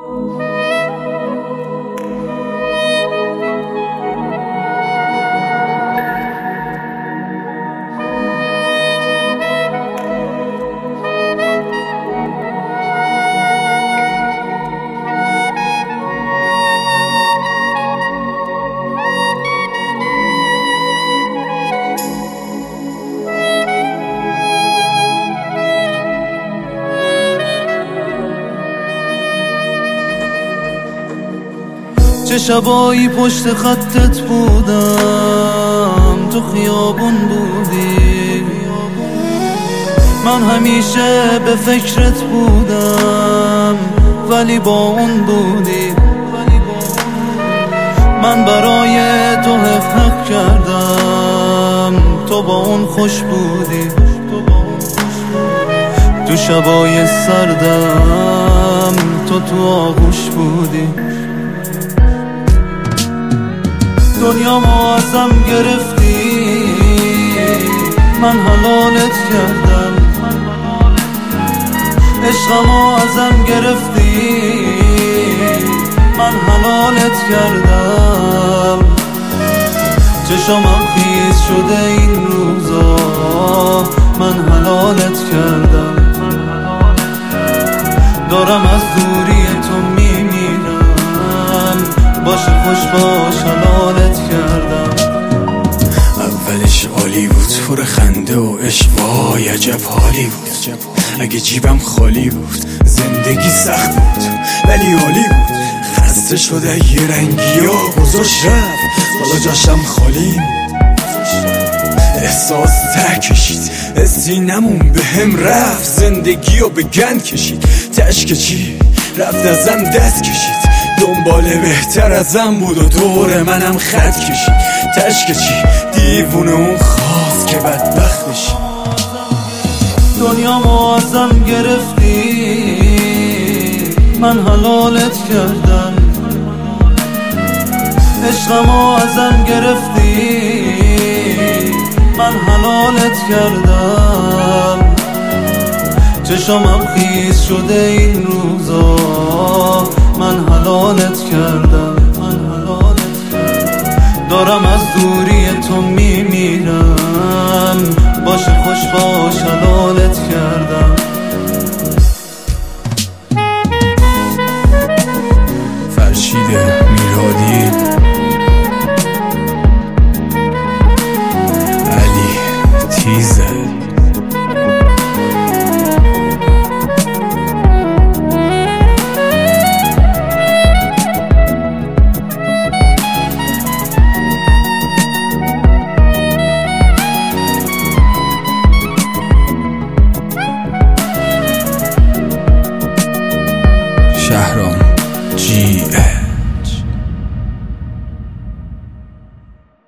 چه شبایی پشت خطت بودم، تو خیابون بودی، من همیشه به فکرت بودم ولی با اون بودی. من برای تو حق کردم، تو با اون خوش بودی. تو شبای سردم تو آغوش بودی. دنیامو ازم گرفتی، من حلالت کردم. عشقمو ازم گرفتی، من حلالت کردم. چشمم خیس شده این روزا، من حلالت کردم. دارم از دوری تو میمیرم، باشه خوش باش حلالت کردم. اولش عالی بود، پر خنده و عشق، وای عجب حالی بود. اگه جیبم خالی بود زندگی سخت بود ولی عالی بود. خسته شده یه رنگی ها گذاشت رفت، حالا جاشم خالی. احساس ته کشید، سینمون به هم رفت، زندگی رو به گند کشید. تشک چی رفت ازم دست کشید، دنبال بهتر ازم بود و دور منم خط کشید. تشک چی دیوونه اون خواست که بدبخت بشی. دنیامو ازم گرفتی، من حلالت کردم. عشقمو ازم گرفتی، من حلالت کردم. چشمم خیس شده این روزا، من حلالت کردم. دارم از دوری تو میمیرم، باشه خوش باش